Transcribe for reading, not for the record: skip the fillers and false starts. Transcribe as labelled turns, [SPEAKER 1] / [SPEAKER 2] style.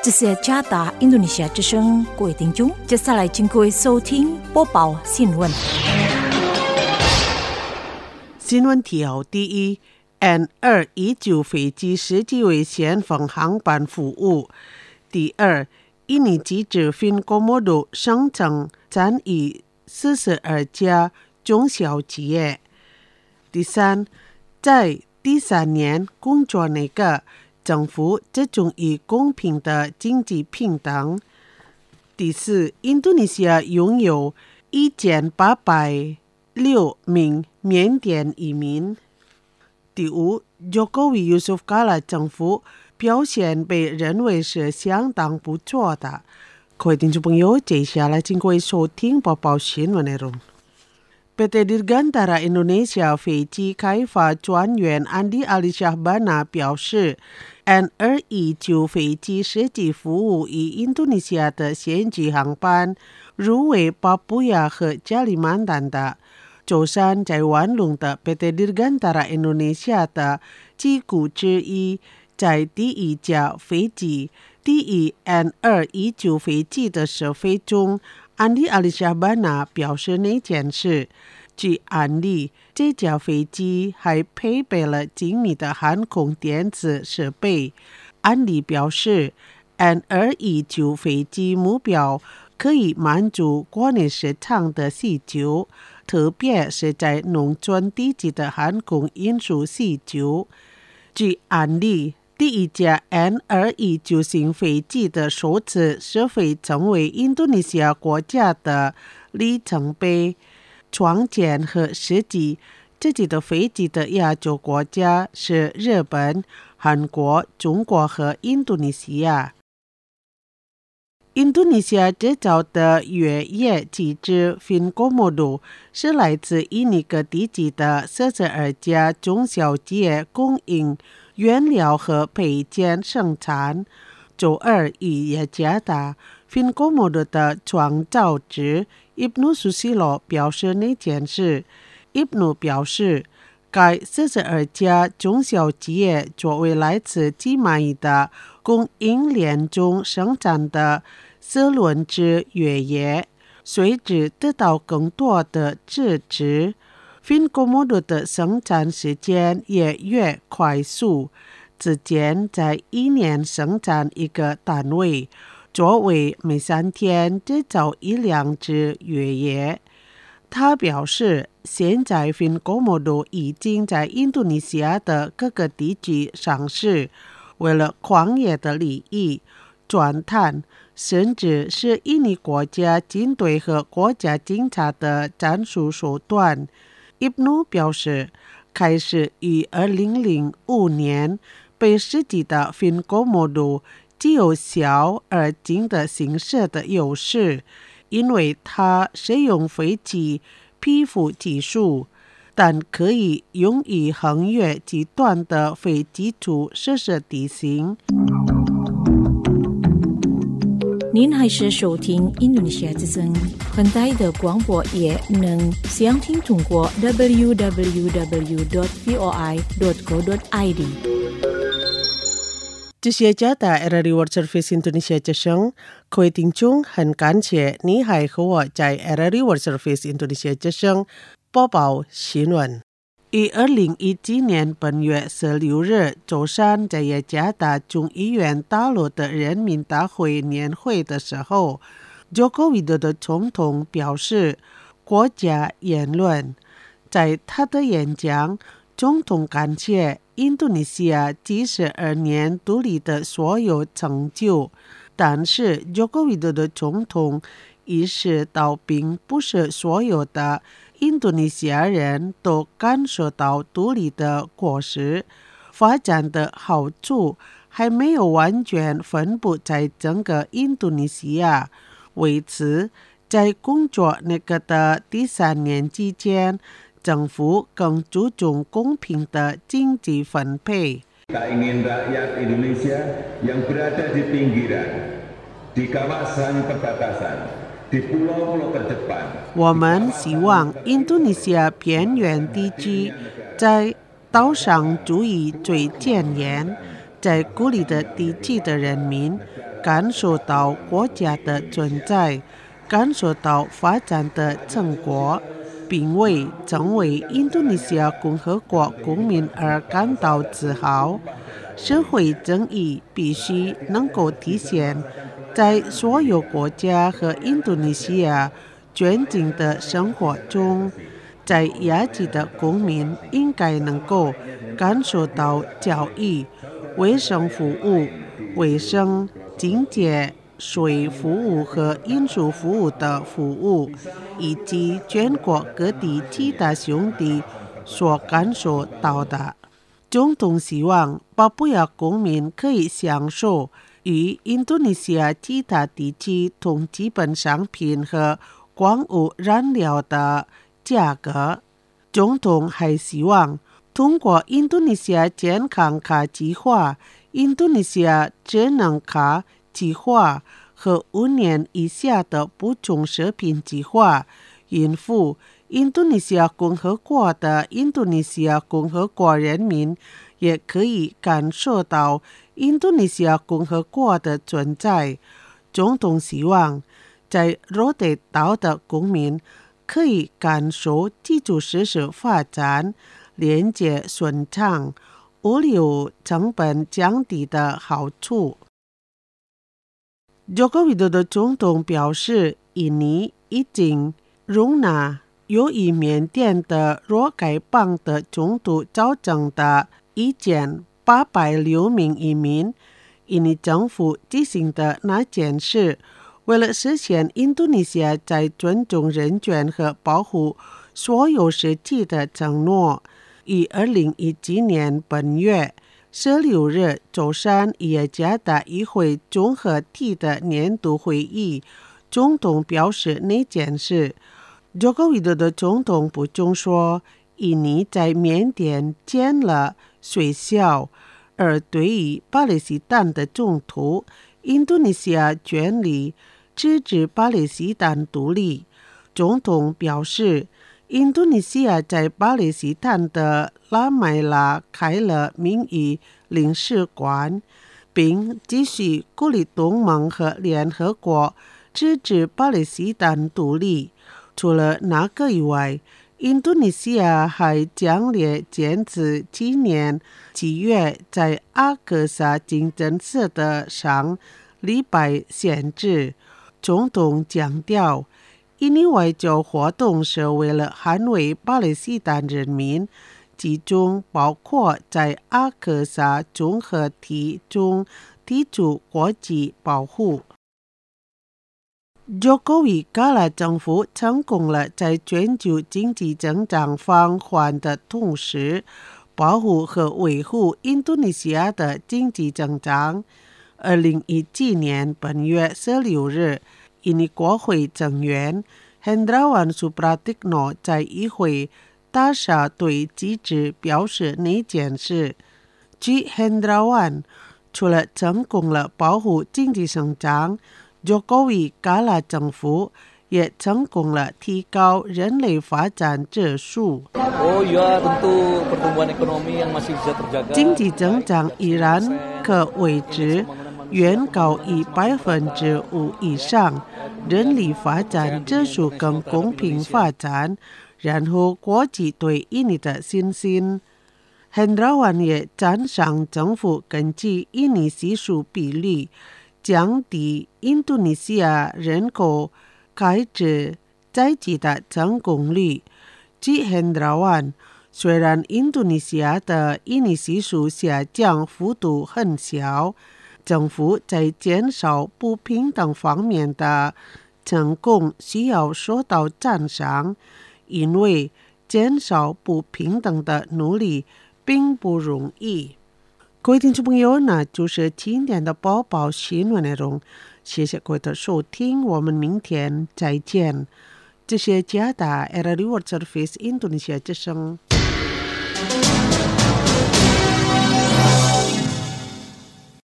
[SPEAKER 1] 这是加拿大印度尼西亚之声，各位听众，接下来请各位收听播报新闻。
[SPEAKER 2] 新闻条第一 ，N219 飞机实际为先锋航班服务。第二，印尼机制 Finkomodo 生产参与42家中小企业。第三，在第三年工作那个政府这种以公平的经济平等。第四，印度尼西亚拥有1806名缅甸移民。第五， Jokowi Yusuf Kala 政府表现被认为是相当不错的。各位听众朋友，接下来请各位收听播报新闻内容。PT Dirgantara Indonesia 飞机开发专员 Andi Ali Shahbana 表示， N219 飞机实际服务于印度尼西亚的县级航班入围巴布亚和加里曼丹的。舟山在万隆的 PT Dirgantara Indonesia 的机构之一，在第一架飞机第一 N219 飞机的试飞中，Andi Ali Shahbana 表示那件事。据案例，这架飞机还配备了精密的航空电子设备。案例表示， N219 飞机目标可以满足国内市场的需求，特别是在农村地区的航空运输需求。据案例，第一架 N219 型飞机的首次试飞成为印度尼西亚国家的里程碑。创建和设计自己的飞机的亚洲国家是日本、韩国、中国和印度尼西亚。印度尼西亚制造的越野机制 Finkomodo 是来自印尼各地区的42家中小企业供应原料和配件生产。周二与雅加达 Finkomodo 的创造者Ibnu Susilo 表示那件事。Ibnu 表示，该42家中小企业作为来自几迈的供应链中生产的四轮制越野，随之得到更多的支持。Finkomodo 的生产时间也越快速，之前在一年生产一个单位，作为每3天制造1辆只越野。他表示，现在 Finkomodo 已经在印度尼西亚的各个地区上市，为了矿业的利益、钻探，甚至是印尼国家军队和国家警察的战术手段。Ibnu 表示，开始于2005年被设计的 Finkomodo 具有小而精的形式的优势，因为它使用飞机皮肤技术，但可以用于横越极端的非基础设施地形。
[SPEAKER 1] 您还是收听印度尼西亚之声，很大的广播也能详听通过 www.voi.co.id。
[SPEAKER 2] 这些加拿大 RRI World Service Indonesia 之声，各位听众，很感谢你还和我在 RRI World Service Indonesia 之声播报新闻。于2017年8月16日，舟山在雅加达众议院大楼的人民大会年会的时候，Joko Widodo 总统表示国家言论。在他的演讲，总统感谢印度尼西亚72年独立的所有成就，但是 Joko Widodo 总统意识到并不是所有的印度尼西亚人都感受到独立的果实，发展的好处还没有完全分布在整个印度尼西亚。为此，在工作那个的第3年期间，政府更注重公平的经济分配。
[SPEAKER 3] Kita ingin rakyat Indonesia yang berada di pinggiran, di kawasan perbatasan, di pulau-pulau terdepan.
[SPEAKER 2] 我们希望印度尼西亚边缘地区在岛上注意最前沿，在孤立的地区的人民感受到国家的存在，感受到发展的成果，并为成为印度尼西亚共和国公民而感到自豪。社会正义必须能够体现在所有国家和印度尼西亚全境的生活中。在亚裔的公民应该能够感受到教育、卫生服务、卫生、经济、税服务和运输服务的服务，以及全国各地其他兄弟所感受到的。总统希望巴布亚公民可以享受与印度尼西亚其他地区同基本商品和矿物燃料的价格。总统还希望通过印度尼西亚健康卡计划、印度尼西亚智能卡计划和5年以下的补充食品计划，应付印度尼西亚共和国的印度尼西亚共和国人民也可以感受到印度尼西亚共和国的存在。总统希望在罗德岛的公民可以感受基础设施发展、连接顺畅、物流成本降低的好处。Joko Widodo 总统表示，印尼已经容纳由于缅甸的若干邦的冲突造成的1806名移民。印尼政府进行的那件事，为了实现印度尼西亚在尊重人权和保护所有实体的承诺，于2017年本月16日周三耶加达议会综合体的年度会议，总统表示那件事。Joko Widodo 总统补充说，印尼在缅甸建了学校，而对于巴勒斯坦的冲突，印度尼西亚全力支持巴勒斯坦独立。总统表示，印度尼西亚在巴勒斯坦的拉麦拉开了名誉领事馆，并继续鼓励东盟和联合国支持巴勒斯坦独立。除了那个以外，印度尼西亚还强烈坚持今年7月在阿克萨清真寺的上礼拜限制。总统强调，印尼外交活动是为了捍卫巴勒斯坦人民，其中包括在阿克萨综合体中提出国际保护。Jokowi 加拉政府成功了在全球经济增长放缓的同时，保护和维护印度尼西亚的经济增长。2017年本月16日，印尼国会成员 Hendrawan Supratikno 在议会大厦对记者表示那件事。据 Hendrawan， 除了成功了保护经济增长，Jokowi 加拉政府也成功了提高人类发展指数。经济增长依然可维持，远高于5%以上，人类发展指数更公平发展，然后国际对印尼的信心。Hendrawan 也赞赏政府根据印尼系数比例降低印度尼西亚人口开支在即的成功率。据 Hendrawan， 虽然印度尼西亚的印尼系数下降幅度很小，政府在减少不平等方面的成功需要受到赞赏，因为减少不平等的努力并不容易。各位听众朋友，那就是今天的播报新闻内容，谢谢各位的收听，我们明天再见。这是加拿大 RRI World Service 印度尼西亚之声。